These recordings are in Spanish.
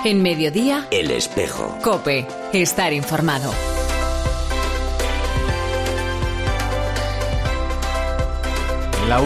En Mediodía, El Espejo. COPE. Estar informado. La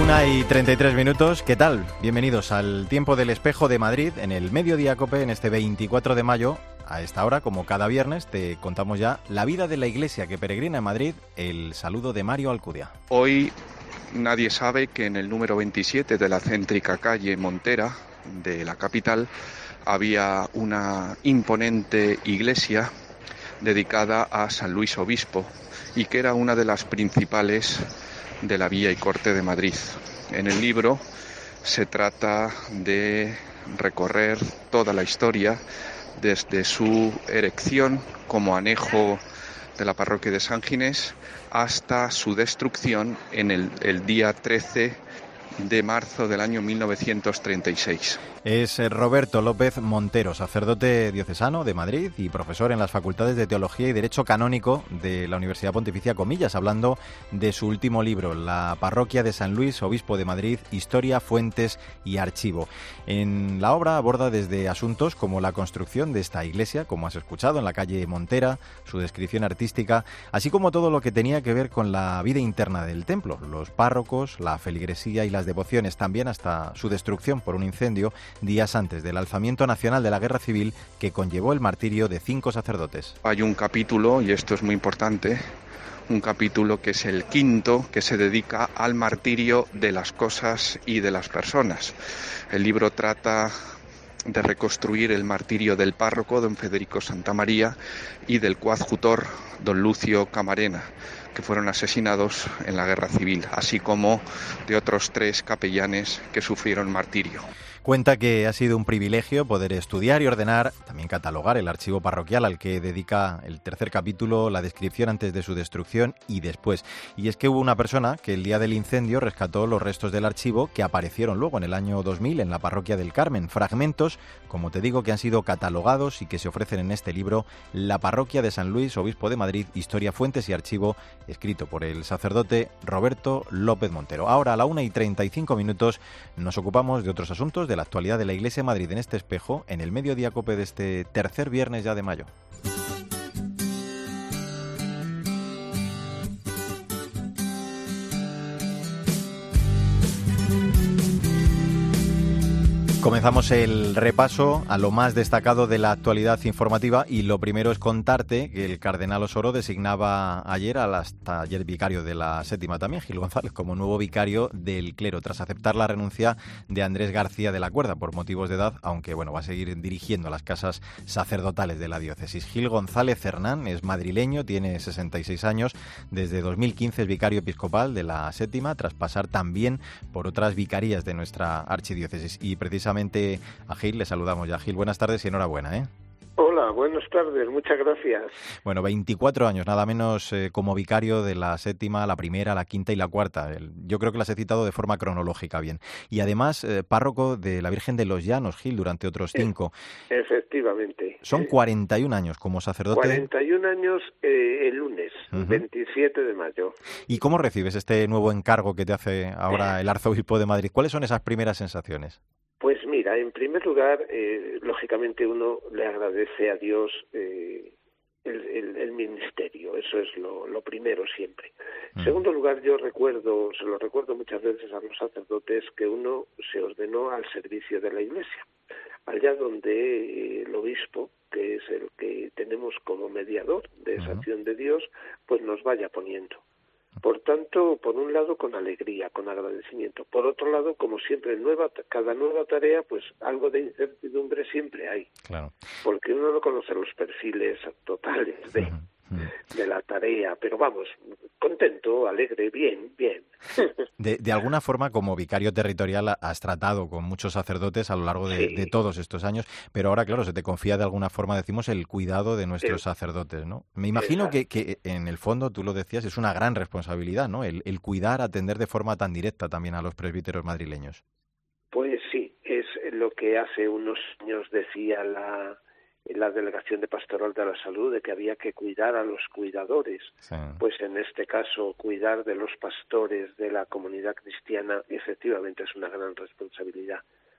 1:33. ¿Qué tal? Bienvenidos al Tiempo del Espejo de Madrid en el Mediodía COPE en este 24 de mayo. A esta hora, como cada viernes, te contamos ya la vida de la iglesia que peregrina en Madrid. El saludo de Mario Alcudia. Hoy nadie sabe que en el número 27 de la céntrica calle Montera de la capital había una imponente iglesia dedicada a San Luis Obispo y que era una de las principales de la Vía y Corte de Madrid. En el libro se trata de recorrer toda la historia desde su erección como anejo de la parroquia de San Ginés hasta su destrucción en el día 13 de marzo del año 1936. Es Roberto López Montero, sacerdote diocesano de Madrid y profesor en las facultades de Teología y Derecho Canónico de la Universidad Pontificia Comillas, hablando de su último libro, La parroquia de San Luis, Obispo de Madrid, Historia, Fuentes y Archivo. En la obra aborda desde asuntos como la construcción de esta iglesia, como has escuchado, en la calle Montera, su descripción artística, así como todo lo que tenía que ver con la vida interna del templo, los párrocos, la feligresía y las devociones, también hasta su destrucción por un incendio días antes del alzamiento nacional de la Guerra Civil que conllevó el martirio de 5 sacerdotes. Hay un capítulo, y esto es muy importante, un capítulo que es el quinto, que se dedica al martirio de las cosas y de las personas. El libro trata de reconstruir el martirio del párroco, don Federico Santamaría, y del coadjutor, don Lucio Camarena, que fueron asesinados en la Guerra Civil, así como de otros 3 capellanes que sufrieron martirio. Cuenta que ha sido un privilegio poder estudiar y ordenar, también catalogar el archivo parroquial al que dedica el tercer capítulo, la descripción antes de su destrucción y después. Y es que hubo una persona que el día del incendio rescató los restos del archivo que aparecieron luego en el año 2000 en la parroquia del Carmen. Fragmentos, como te digo, que han sido catalogados y que se ofrecen en este libro, La parroquia de San Luis, Obispo de Madrid, Historia, Fuentes y Archivo, escrito por el sacerdote Roberto López Montero. Ahora a la 1:35 nos ocupamos de otros asuntos, de la actualidad de la Iglesia de Madrid en este espejo, en el Mediodía COPE de este tercer viernes ya de mayo. Comenzamos el repaso a lo más destacado de la actualidad informativa y lo primero es contarte que el cardenal Osoro designaba ayer al hasta ayer vicario de la Séptima también, Gil González, como nuevo vicario del clero, tras aceptar la renuncia de Andrés García de la Cuerda por motivos de edad, aunque bueno, va a seguir dirigiendo las casas sacerdotales de la diócesis. Gil González Hernán es madrileño, tiene 66 años, desde 2015 es vicario episcopal de la Séptima, tras pasar también por otras vicarías de nuestra archidiócesis. Y precisamente a Gil le saludamos ya. Gil, buenas tardes y enhorabuena, ¿eh? Hola, buenas tardes, muchas gracias. Bueno, 24 años, nada menos como vicario de la Séptima, la primera, la quinta y la cuarta. Yo creo que las he citado de forma cronológica bien. Y además, párroco de la Virgen de los Llanos, Gil, durante otros 5. Efectivamente. Son 41 años como sacerdote. 41 años el lunes, 27 de mayo. ¿Y cómo recibes este nuevo encargo que te hace ahora el arzobispo de Madrid? ¿Cuáles son esas primeras sensaciones? Pues mira, en primer lugar, lógicamente uno le agradece a Dios el ministerio, eso es lo primero siempre. En segundo lugar, se lo recuerdo muchas veces a los sacerdotes que uno se ordenó al servicio de la Iglesia, allá donde el obispo, que es el que tenemos como mediador de esa acción de Dios, pues nos vaya poniendo. Por tanto, por un lado con alegría, con agradecimiento. Por otro lado, como siempre, cada nueva tarea, pues algo de incertidumbre siempre hay. Claro. Porque uno no conoce los perfiles totales de la tarea, pero vamos, contento, alegre, bien. De alguna forma, como vicario territorial, has tratado con muchos sacerdotes a lo largo de todos estos años, pero ahora, claro, se te confía de alguna forma, decimos, el cuidado de nuestros sacerdotes, ¿no? Me imagino que en el fondo, tú lo decías, es una gran responsabilidad, ¿no? El cuidar, atender de forma tan directa también a los presbíteros madrileños. Pues sí, es lo que hace unos años decía la Delegación de Pastoral de la Salud, de que había que cuidar a los cuidadores. Sí. Pues en este caso, cuidar de los pastores de la comunidad cristiana efectivamente es una gran responsabilidad.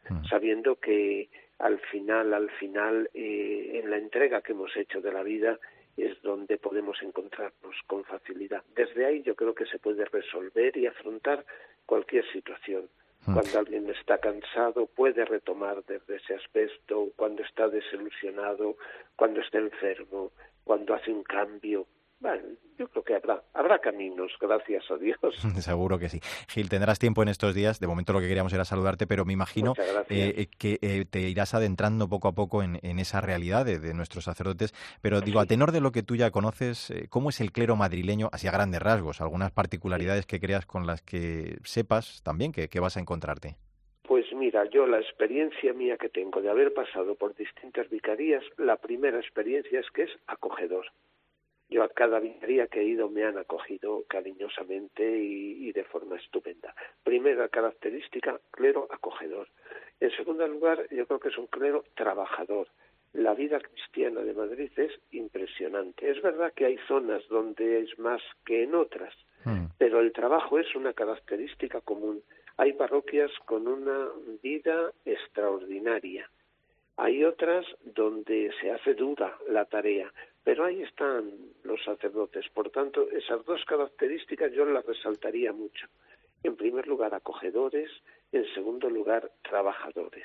sabiendo que al final, en la entrega que hemos hecho de la vida es donde podemos encontrarnos con facilidad. Desde ahí yo creo que se puede resolver y afrontar cualquier situación. Cuando alguien está cansado puede retomar desde ese aspecto, cuando está desilusionado, cuando está enfermo, cuando hace un cambio. Bueno, yo creo que habrá caminos, gracias a Dios. Seguro que sí. Gil, tendrás tiempo en estos días. De momento lo que queríamos era saludarte, pero me imagino que te irás adentrando poco a poco en esa realidad de nuestros sacerdotes. Pero digo, a tenor de lo que tú ya conoces, ¿cómo es el clero madrileño, así a grandes rasgos? Algunas particularidades que creas con las que sepas también que vas a encontrarte. Pues mira, yo la experiencia mía que tengo de haber pasado por distintas vicarías, la primera experiencia es que es acogedor. Yo a cada vicaría que he ido me han acogido cariñosamente y de forma estupenda. Primera característica, clero acogedor. En segundo lugar, yo creo que es un clero trabajador. La vida cristiana de Madrid es impresionante. Es verdad que hay zonas donde es más que en otras, pero el trabajo es una característica común. Hay parroquias con una vida extraordinaria. Hay otras donde se hace dura la tarea, pero ahí están los sacerdotes. Por tanto, esas dos características yo las resaltaría mucho. En primer lugar, acogedores. En segundo lugar, trabajadores.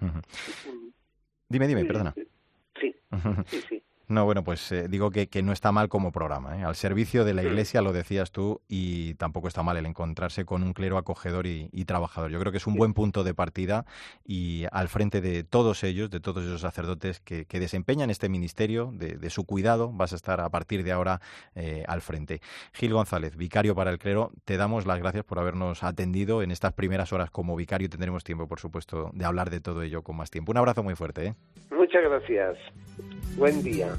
Dime, perdona. Sí. No, bueno, pues digo que no está mal como programa, ¿eh? Al servicio de la Iglesia, lo decías tú, y tampoco está mal el encontrarse con un clero acogedor y trabajador. Yo creo que es un buen punto de partida y al frente de todos ellos, de todos esos sacerdotes que desempeñan este ministerio, de su cuidado, vas a estar a partir de ahora al frente. Gil González, vicario para el clero, te damos las gracias por habernos atendido en estas primeras horas como vicario. Tendremos tiempo, por supuesto, de hablar de todo ello con más tiempo. Un abrazo muy fuerte, ¿eh? Muchas gracias. Buen día.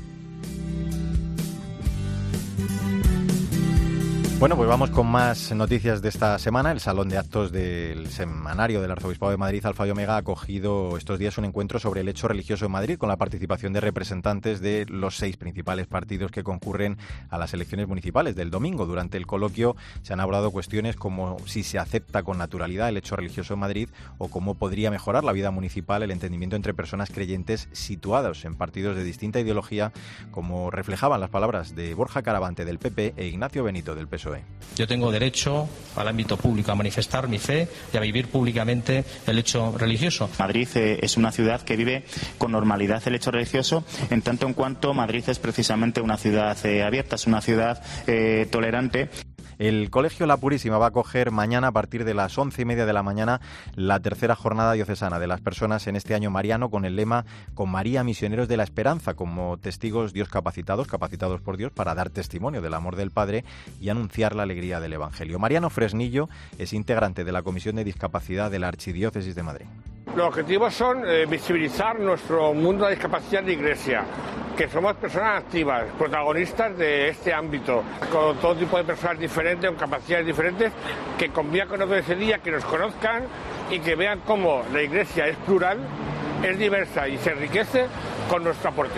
Bueno, pues vamos con más noticias de esta semana. El Salón de Actos del Semanario del Arzobispado de Madrid, Alfa y Omega, ha acogido estos días un encuentro sobre el hecho religioso en Madrid, con la participación de representantes de los 6 principales partidos que concurren a las elecciones municipales del domingo. Durante el coloquio se han abordado cuestiones como si se acepta con naturalidad el hecho religioso en Madrid o cómo podría mejorar la vida municipal el entendimiento entre personas creyentes situados en partidos de distinta ideología, como reflejaban las palabras de Borja Caravante del PP e Ignacio Benito del PSOE. Yo tengo derecho al ámbito público a manifestar mi fe y a vivir públicamente el hecho religioso. Madrid es una ciudad que vive con normalidad el hecho religioso, en tanto en cuanto Madrid es precisamente una ciudad abierta, es una ciudad tolerante. El Colegio La Purísima va a acoger mañana a partir de las 11:30 de la mañana la tercera jornada diocesana de las personas en este año mariano, con el lema "Con María, misioneros de la esperanza", como testigos Dios capacitados por Dios para dar testimonio del amor del Padre y anunciar la alegría del Evangelio. Mariano Fresnillo es integrante de la Comisión de Discapacidad de la Archidiócesis de Madrid. Los objetivos son visibilizar nuestro mundo de discapacidad de Iglesia, que somos personas activas, protagonistas de este ámbito, con todo tipo de personas diferentes, con capacidades diferentes, que convivan con nosotros ese día, que nos conozcan y que vean cómo la Iglesia es plural, es diversa y se enriquece con nuestro aporte.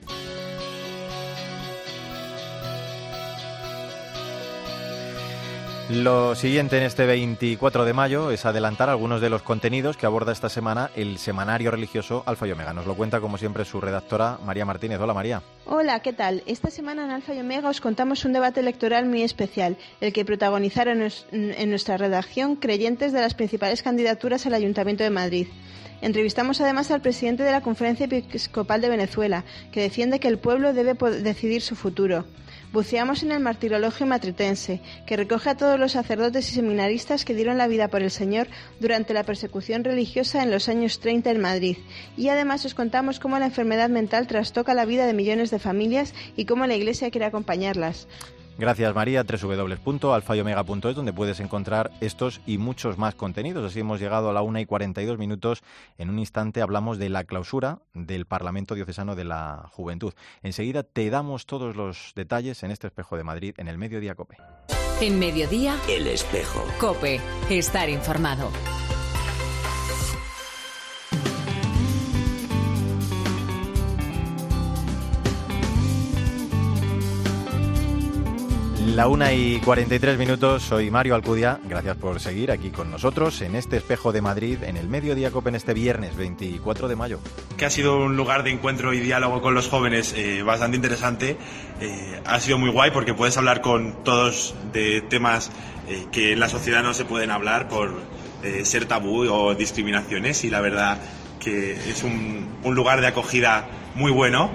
Lo siguiente en este 24 de mayo es adelantar algunos de los contenidos que aborda esta semana el semanario religioso Alfa y Omega. Nos lo cuenta, como siempre, su redactora María Martínez. Hola, María. Hola, ¿qué tal? Esta semana en Alfa y Omega os contamos un debate electoral muy especial, el que protagonizaron en nuestra redacción creyentes de las principales candidaturas al Ayuntamiento de Madrid. Entrevistamos además al presidente de la Conferencia Episcopal de Venezuela, que defiende que el pueblo debe decidir su futuro. Buceamos en el martirologio matritense, que recoge a todos los sacerdotes y seminaristas que dieron la vida por el Señor durante la persecución religiosa en los años 30 en Madrid. Y además os contamos cómo la enfermedad mental trastoca la vida de millones de familias y cómo la Iglesia quiere acompañarlas. Gracias, María. www.alfayomega.es, donde puedes encontrar estos y muchos más contenidos. Así hemos llegado a la 1:42. En un instante hablamos de la clausura del Parlamento Diocesano de la Juventud. Enseguida te damos todos los detalles en este Espejo de Madrid, en el Mediodía COPE. En Mediodía, El Espejo. COPE. Estar informado. La 1:43, soy Mario Alcudia, gracias por seguir aquí con nosotros en este Espejo de Madrid, en el Mediodía COPE en este viernes 24 de mayo. Que ha sido un lugar de encuentro y diálogo con los jóvenes bastante interesante, ha sido muy guay porque puedes hablar con todos de temas que en la sociedad no se pueden hablar por ser tabú o discriminaciones, y la verdad que es un lugar de acogida muy bueno.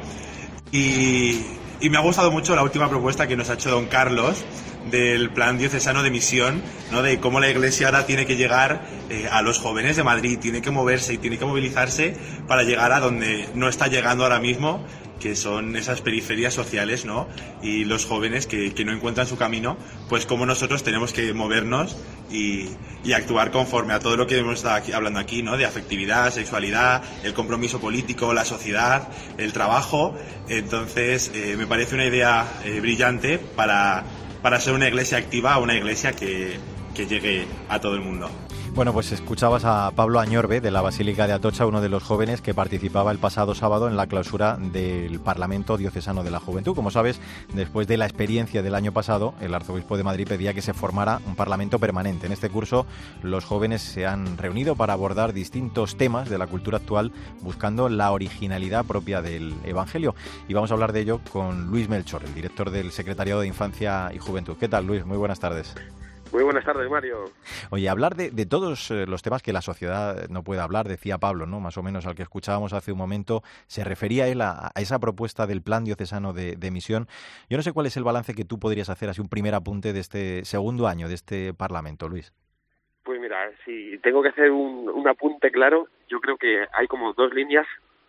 Y me ha gustado mucho la última propuesta que nos ha hecho don Carlos del plan diocesano de misión, ¿no? De cómo la Iglesia ahora tiene que llegar a los jóvenes de Madrid, tiene que moverse y tiene que movilizarse para llegar a donde no está llegando ahora mismo, que son esas periferias sociales, ¿no? Y los jóvenes que no encuentran su camino, pues como nosotros tenemos que movernos y actuar conforme a todo lo que hemos estado hablando aquí, ¿no? De afectividad, sexualidad, el compromiso político, la sociedad, el trabajo. Entonces, me parece una idea brillante para ser una iglesia activa, una iglesia que llegue a todo el mundo. Bueno, pues escuchabas a Pablo Añorbe de la Basílica de Atocha, uno de los jóvenes que participaba el pasado sábado en la clausura del Parlamento Diocesano de la Juventud. Como sabes, después de la experiencia del año pasado, el arzobispo de Madrid pedía que se formara un parlamento permanente. En este curso, los jóvenes se han reunido para abordar distintos temas de la cultura actual, buscando la originalidad propia del Evangelio. Y vamos a hablar de ello con Luis Melchor, el director del Secretariado de Infancia y Juventud. ¿Qué tal, Luis? Muy buenas tardes. Muy buenas tardes, Mario. Oye, hablar de todos los temas que la sociedad no puede hablar, decía Pablo, ¿no? Más o menos al que escuchábamos hace un momento, se refería él a esa propuesta del Plan Diocesano de Misión. Yo no sé cuál es el balance que tú podrías hacer, así un primer apunte de este segundo año de este Parlamento, Luis. Pues mira, si tengo que hacer un apunte claro, yo creo que hay como dos líneas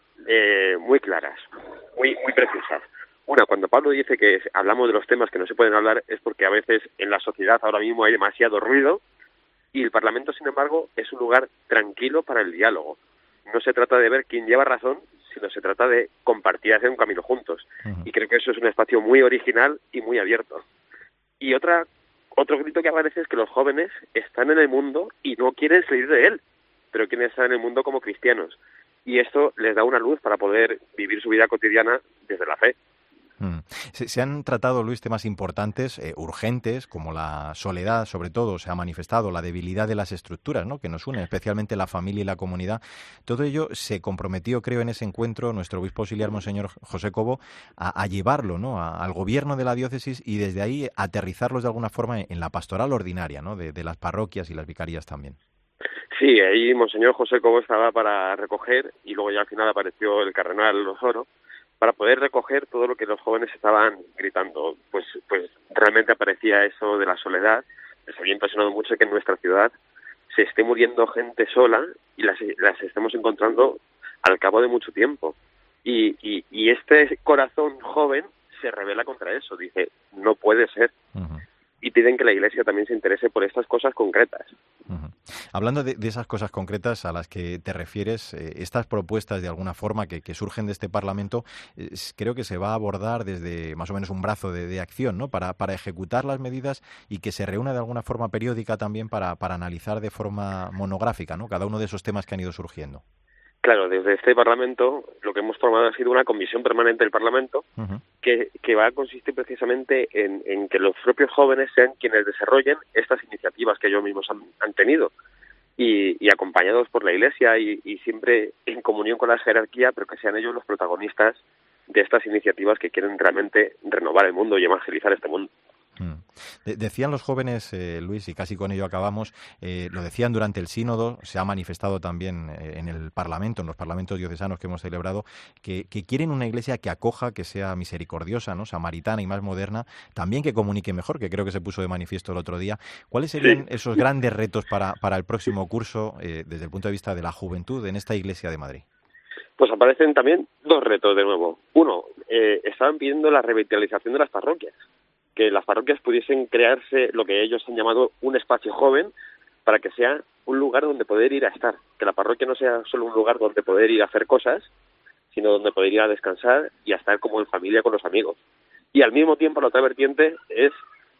muy claras, muy precisas. Una, cuando Pablo dice que hablamos de los temas que no se pueden hablar, es porque a veces en la sociedad ahora mismo hay demasiado ruido y el Parlamento, sin embargo, es un lugar tranquilo para el diálogo. No se trata de ver quién lleva razón, sino se trata de compartir y hacer un camino juntos. Uh-huh. Y creo que eso es un espacio muy original y muy abierto. Y otro grito que aparece es que los jóvenes están en el mundo y no quieren salir de él, pero quieren estar en el mundo como cristianos. Y esto les da una luz para poder vivir su vida cotidiana desde la fe. Se han tratado, Luis, temas importantes, urgentes, como la soledad, sobre todo, se ha manifestado, la debilidad de las estructuras, ¿no?, que nos unen, especialmente la familia y la comunidad. Todo ello se comprometió, creo, en ese encuentro nuestro obispo auxiliar, Monseñor José Cobo, a llevarlo, ¿no?, al gobierno de la diócesis y desde ahí aterrizarlos de alguna forma en la pastoral ordinaria, ¿no?, de las parroquias y las vicarías también. Sí, ahí Monseñor José Cobo estaba para recoger y luego ya al final apareció el cardenal Osoro para poder recoger todo lo que los jóvenes estaban gritando. Pues realmente aparecía eso de la soledad. Les había impresionado mucho que en nuestra ciudad se esté muriendo gente sola y las estemos encontrando al cabo de mucho tiempo. Y este corazón joven se rebela contra eso, dice, no puede ser. Uh-huh. Y piden que la Iglesia también se interese por estas cosas concretas. Uh-huh. Hablando de esas cosas concretas a las que te refieres, estas propuestas de alguna forma que surgen de este Parlamento, creo que se va a abordar desde más o menos un brazo de acción, ¿no?, para ejecutar las medidas y que se reúna de alguna forma periódica también para analizar de forma monográfica, ¿no?, cada uno de esos temas que han ido surgiendo. Claro, desde este Parlamento lo que hemos formado ha sido una comisión permanente del Parlamento uh-huh. que va a consistir precisamente en que los propios jóvenes sean quienes desarrollen estas iniciativas que ellos mismos han tenido y acompañados por la Iglesia y siempre en comunión con la jerarquía, pero que sean ellos los protagonistas de estas iniciativas que quieren realmente renovar el mundo y evangelizar este mundo. Decían los jóvenes, Luis, y casi con ello acabamos, lo decían durante el sínodo, se ha manifestado también en el Parlamento, en los parlamentos diocesanos que hemos celebrado, que quieren una iglesia que acoja, que sea misericordiosa, ¿no?, samaritana y más moderna, también que comunique mejor, que creo que se puso de manifiesto el otro día. ¿Cuáles serían esos grandes retos para el próximo curso desde el punto de vista de la juventud en esta iglesia de Madrid? Pues aparecen también dos retos de nuevo. Uno, estaban pidiendo la revitalización de las parroquias, que las parroquias pudiesen crearse lo que ellos han llamado un espacio joven para que sea un lugar donde poder ir a estar, que la parroquia no sea solo un lugar donde poder ir a hacer cosas, sino donde poder ir a descansar y a estar como en familia con los amigos. Y al mismo tiempo la otra vertiente es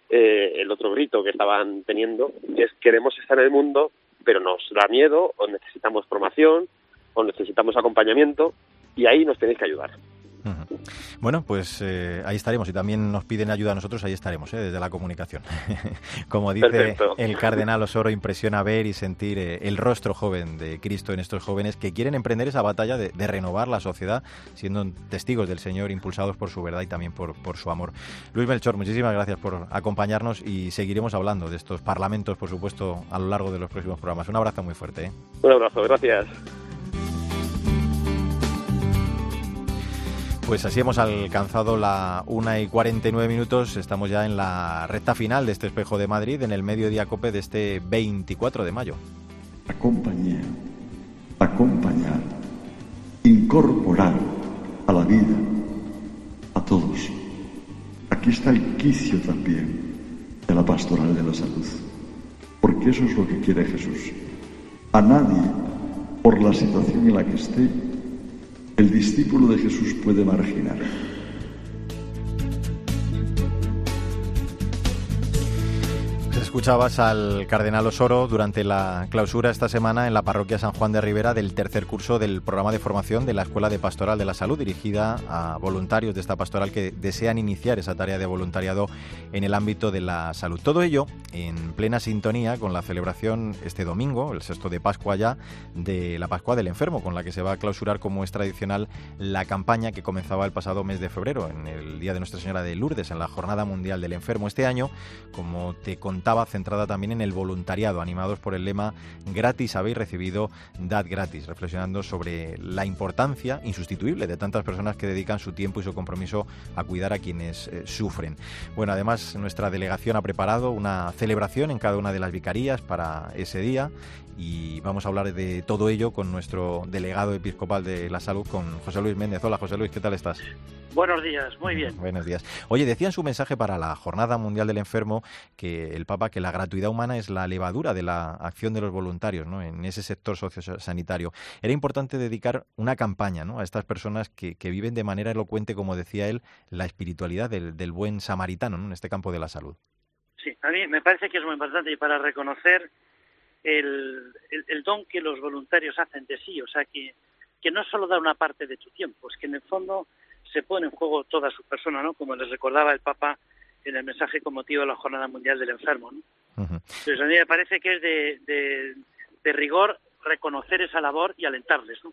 el otro grito que estaban teniendo, que es queremos estar en el mundo, pero nos da miedo o necesitamos formación o necesitamos acompañamiento y ahí nos tenéis que ayudar. Bueno, pues ahí estaremos. Y también nos piden ayuda a nosotros, ahí estaremos, desde la comunicación. Como dice Perfecto. el cardenal Osoro, impresiona ver y sentir el rostro joven de Cristo en estos jóvenes que quieren emprender esa batalla de renovar la sociedad, siendo testigos del Señor, impulsados por su verdad y también por su amor. Luis Melchor, muchísimas gracias por acompañarnos y seguiremos hablando de estos parlamentos, por supuesto, a lo largo de los próximos programas. Un abrazo muy fuerte. Un abrazo, gracias. Pues así hemos alcanzado la 1:49. Estamos ya en la recta final de este Espejo de Madrid, en el Mediodía COPE de este 24 de mayo. Acompañar, incorporar a la vida a todos. Aquí está el quicio también de la pastoral de la salud, porque eso es lo que quiere Jesús. A nadie, por la situación en la que esté, el discípulo de Jesús puede marginar. Escuchabas al cardenal Osoro durante la clausura esta semana en la parroquia San Juan de Ribera del tercer curso del programa de formación de la Escuela de Pastoral de la Salud, dirigida a voluntarios de esta pastoral que desean iniciar esa tarea de voluntariado en el ámbito de la salud. Todo ello en plena sintonía con la celebración este domingo, el 6 de Pascua ya, de la Pascua del Enfermo, con la que se va a clausurar, como es tradicional, la campaña que comenzaba el pasado mes de febrero, en el Día de Nuestra Señora de Lourdes, en la Jornada Mundial del Enfermo. Este año, como te contaba, centrada también en el voluntariado, animados por el lema "Gratis habéis recibido, dad gratis", reflexionando sobre la importancia insustituible de tantas personas que dedican su tiempo y su compromiso a cuidar a quienes sufren. Bueno, además nuestra delegación ha preparado una celebración en cada una de las vicarías para ese día y vamos a hablar de todo ello con nuestro delegado episcopal de la salud, con José Luis Méndez. Hola, José Luis, ¿qué tal estás? Buenos días, muy bien. Buenos días. Oye, decía en su mensaje para la Jornada Mundial del Enfermo que el Papa, que la gratuidad humana es la levadura de la acción de los voluntarios, ¿no?, en ese sector sociosanitario. Era importante dedicar una campaña, ¿no?, a estas personas que viven de manera elocuente, como decía él, la espiritualidad del buen samaritano, ¿no?, en este campo de la salud. Sí, a mí me parece que es muy importante y para reconocer el don que los voluntarios hacen de sí, o sea, que no solo da una parte de tu tiempo, es que en el fondo se pone en juego toda su persona, ¿no?, como les recordaba el Papa en el mensaje con motivo de la Jornada Mundial del Enfermo, ¿no? Uh-huh. Entonces a mí me parece que es de rigor reconocer esa labor y alentarles, ¿no?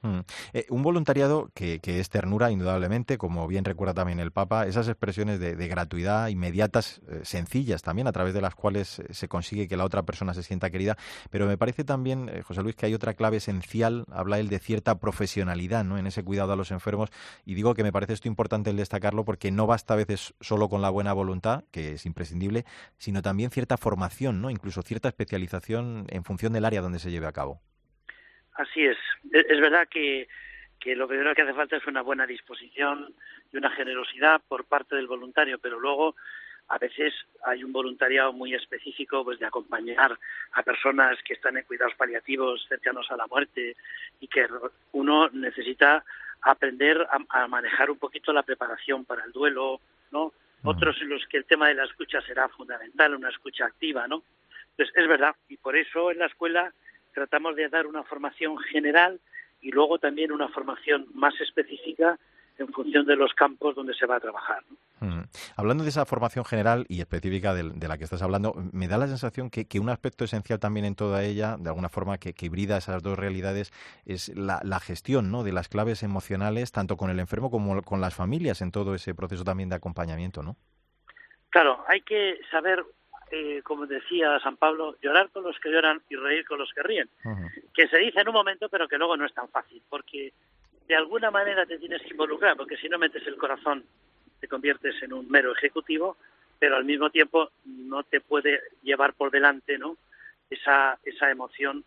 Un voluntariado que es ternura, indudablemente, como bien recuerda también el Papa, esas expresiones de gratuidad inmediatas, sencillas también, a través de las cuales se consigue que la otra persona se sienta querida, pero me parece también, José Luis, que hay otra clave esencial, habla él de cierta profesionalidad, ¿no?, en ese cuidado a los enfermos, y digo que me parece esto importante el destacarlo porque no basta a veces solo con la buena voluntad, que es imprescindible, sino también cierta formación, ¿no?, incluso cierta especialización en función del área donde se lleve a cabo. Así es. Es verdad que lo primero que hace falta es una buena disposición y una generosidad por parte del voluntario, pero luego a veces hay un voluntariado muy específico, pues de acompañar a personas que están en cuidados paliativos cercanos a la muerte y que uno necesita aprender a manejar un poquito la preparación para el duelo, ¿no? Otros en los que el tema de la escucha será fundamental, una escucha activa, ¿no? Entonces, es verdad, y por eso en la escuela tratamos de dar una formación general y luego también una formación más específica en función de los campos donde se va a trabajar, ¿no? Hablando de esa formación general y específica de la que estás hablando, me da la sensación que un aspecto esencial también en toda ella, de alguna forma que hibrida esas dos realidades, es la gestión, ¿no?, de las claves emocionales, tanto con el enfermo como con las familias, en todo ese proceso también de acompañamiento, ¿no? Claro, hay que saber, como decía San Pablo, llorar con los que lloran y reír con los que ríen, que se dice en un momento pero que luego no es tan fácil, porque de alguna manera te tienes que involucrar, porque si no metes el corazón te conviertes en un mero ejecutivo, pero al mismo tiempo no te puede llevar por delante, ¿no?, esa emoción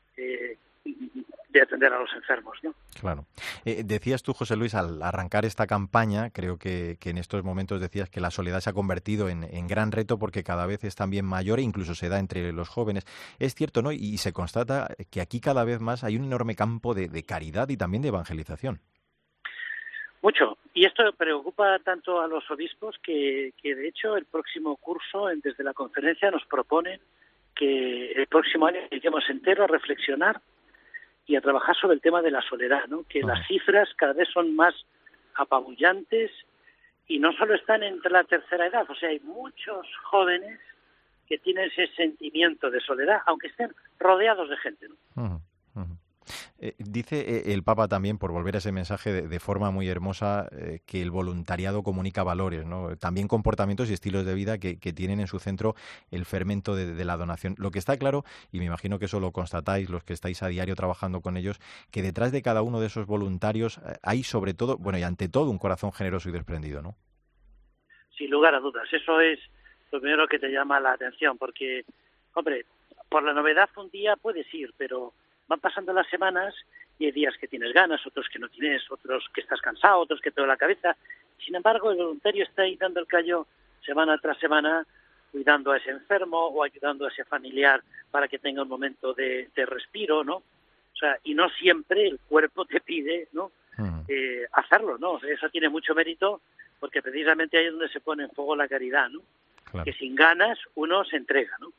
de atender a los enfermos, ¿no? Claro. Decías tú, José Luis, al arrancar esta campaña, creo que en estos momentos decías que la soledad se ha convertido en gran reto porque cada vez es también mayor e incluso se da entre los jóvenes. Es cierto, ¿no? Y se constata que aquí cada vez más hay un enorme campo de caridad y también de evangelización. Mucho. Y esto preocupa tanto a los obispos que de hecho el próximo curso, desde la conferencia, nos proponen que el próximo año dediquemos entero a reflexionar y a trabajar sobre el tema de la soledad, ¿no? Que las cifras cada vez son más apabullantes y no solo están entre la tercera edad, o sea, hay muchos jóvenes que tienen ese sentimiento de soledad, aunque estén rodeados de gente, ¿no? Dice el Papa también, por volver a ese mensaje de forma muy hermosa, que el voluntariado comunica valores, ¿no? También comportamientos y estilos de vida que tienen en su centro el fermento de la donación. Lo que está claro, y me imagino que eso lo constatáis los que estáis a diario trabajando con ellos, que detrás de cada uno de esos voluntarios hay sobre todo, bueno, y ante todo, un corazón generoso y desprendido, ¿no? Sin lugar a dudas, eso es lo primero que te llama la atención, porque, hombre, por la novedad un día puedes ir, pero van pasando las semanas y hay días que tienes ganas, otros que no tienes, otros que estás cansado, otros que te duele la cabeza. Sin embargo, el voluntario está ahí dando el callo semana tras semana, cuidando a ese enfermo o ayudando a ese familiar para que tenga un momento de respiro, ¿no? O sea, y no siempre el cuerpo te pide, ¿no? Hacerlo, ¿no? Eso tiene mucho mérito porque precisamente ahí es donde se pone en fuego la caridad, ¿no? Claro. Que sin ganas uno se entrega, ¿no?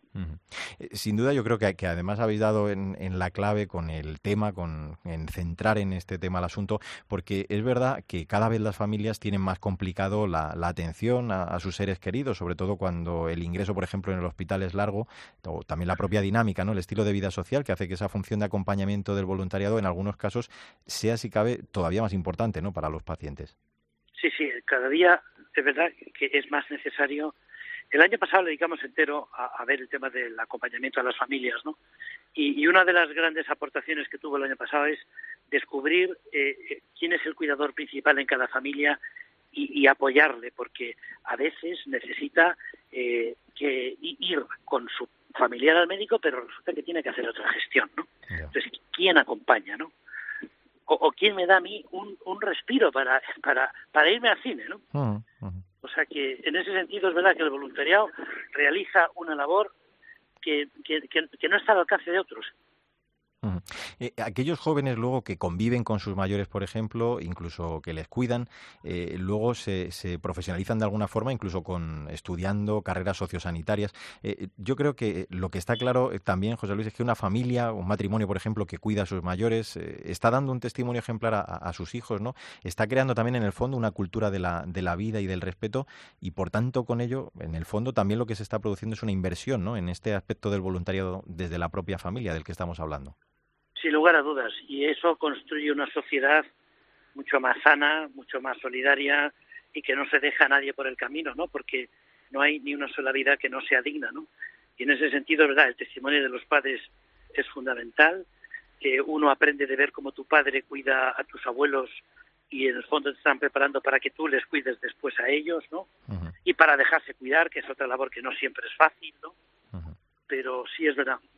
Sin duda yo creo que además habéis dado en la clave con el tema, en centrar en este tema el asunto, porque es verdad que cada vez las familias tienen más complicado la atención a sus seres queridos, sobre todo cuando el ingreso, por ejemplo, en el hospital es largo, o también la propia dinámica, ¿no? El estilo de vida social que hace que esa función de acompañamiento del voluntariado en algunos casos sea, si cabe, todavía más importante, ¿no?, para los pacientes. Sí, cada día es verdad que es más necesario. El año pasado le dedicamos entero a ver el tema del acompañamiento a las familias, ¿no? Y una de las grandes aportaciones que tuvo el año pasado es descubrir quién es el cuidador principal en cada familia y apoyarle, porque a veces necesita que ir con su familiar al médico, pero resulta que tiene que hacer otra gestión, ¿no? Yeah. Entonces, ¿quién acompaña, no? O quién me da a mí un respiro para irme al cine, ¿no? O sea que en ese sentido es verdad que el voluntariado realiza una labor que no está al alcance de otros. Aquellos jóvenes luego que conviven con sus mayores, por ejemplo, incluso que les cuidan, luego se profesionalizan de alguna forma, incluso estudiando carreras sociosanitarias. Yo creo que lo que está claro también, José Luis, es que una familia, un matrimonio, por ejemplo, que cuida a sus mayores, está dando un testimonio ejemplar a sus hijos, ¿no? Está creando también en el fondo una cultura de la vida y del respeto, y por tanto con ello, en el fondo también lo que se está produciendo es una inversión, ¿no?, en este aspecto del voluntariado desde la propia familia del que estamos hablando. Sin lugar a dudas, y eso construye una sociedad mucho más sana, mucho más solidaria y que no se deja a nadie por el camino, ¿no? Porque no hay ni una sola vida que no sea digna, ¿no? Y en ese sentido, es verdad, el testimonio de los padres es fundamental, que uno aprende de ver cómo tu padre cuida a tus abuelos y en el fondo te están preparando para que tú les cuides después a ellos, ¿no? Uh-huh. Y para dejarse cuidar, que es otra labor que no siempre es fácil, ¿no? Uh-huh. Pero sí es verdad.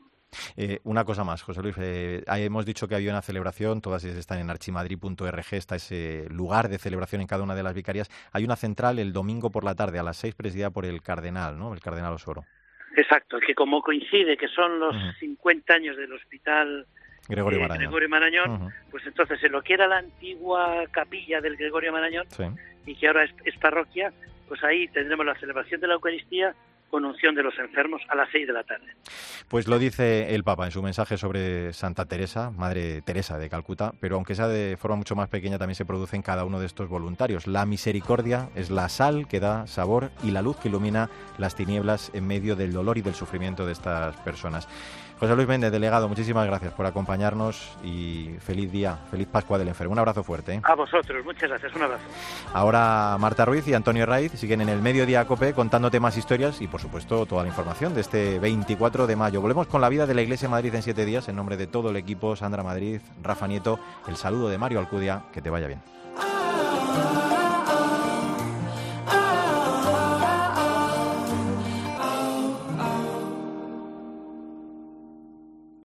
Una cosa más, José Luis, hemos dicho que había una celebración, todas ellas están en archimadrid.org, está ese lugar de celebración en cada una de las vicarias. Hay una central el domingo por la tarde a las 6, presidida por el cardenal, ¿no?, el cardenal Osoro. Exacto, que como coincide que son los 50 años del hospital Gregorio Marañón, pues entonces en lo que era la antigua capilla del Gregorio Marañón, sí, y que ahora es parroquia, pues ahí tendremos la celebración de la Eucaristía con unción de los enfermos a las 6 de la tarde. Pues lo dice el Papa en su mensaje sobre Santa Teresa, Madre Teresa de Calcuta, pero aunque sea de forma mucho más pequeña, también se produce en cada uno de estos voluntarios. La misericordia es la sal que da sabor y la luz que ilumina las tinieblas en medio del dolor y del sufrimiento de estas personas. José Luis Méndez, delegado, muchísimas gracias por acompañarnos y feliz día, feliz Pascua del Enfermo. Un abrazo fuerte, ¿eh? A vosotros, muchas gracias, un abrazo. Ahora Marta Ruiz y Antonio Raiz siguen en el Mediodía COPE contándote más historias y, por supuesto, toda la información de este 24 de mayo. Volvemos con la vida de la Iglesia de Madrid en 7 días. En nombre de todo el equipo, Sandra Madrid, Rafa Nieto, el saludo de Mario Alcudia. Que te vaya bien.